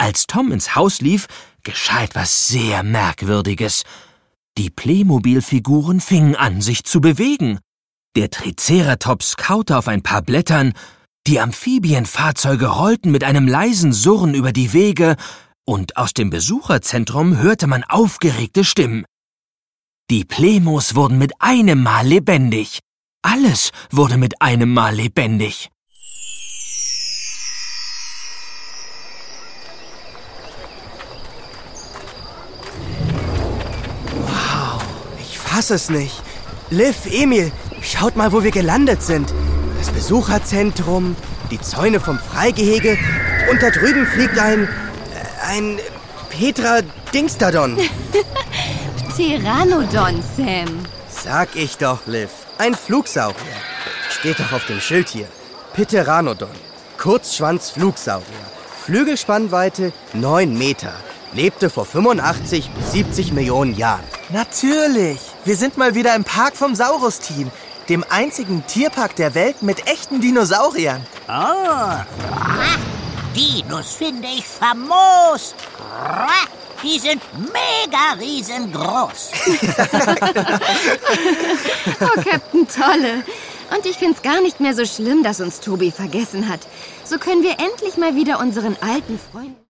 Als Tom ins Haus lief, geschah etwas sehr Merkwürdiges. Die Playmobil-Figuren fingen an, sich zu bewegen. Der Triceratops kaute auf ein paar Blättern, die Amphibienfahrzeuge rollten mit einem leisen Surren über die Wege und aus dem Besucherzentrum hörte man aufgeregte Stimmen. Die Playmos wurden mit einem Mal lebendig. Alles wurde mit einem Mal lebendig. Wow, ich fass es nicht. Liv, Emil, schaut mal, wo wir gelandet sind. Das Besucherzentrum, die Zäune vom Freigehege und da drüben fliegt ein Petra Dingstadon. Pteranodon, Sam. Sag ich doch, Liv. Ein Flugsaurier. Steht doch auf dem Schild hier. Pteranodon. Kurzschwanz-Flugsaurier. Flügelspannweite 9 Meter. Lebte vor 85 bis 70 Millionen Jahren. Natürlich. Wir sind mal wieder im Park vom Saurus-Team. Dem einzigen Tierpark der Welt mit echten Dinosauriern. Oh, Dinos finde ich famos. Die sind mega riesengroß. Oh, Captain Tolle. Und ich find's gar nicht mehr so schlimm, dass uns Tobi vergessen hat. So können wir endlich mal wieder unseren alten Freund...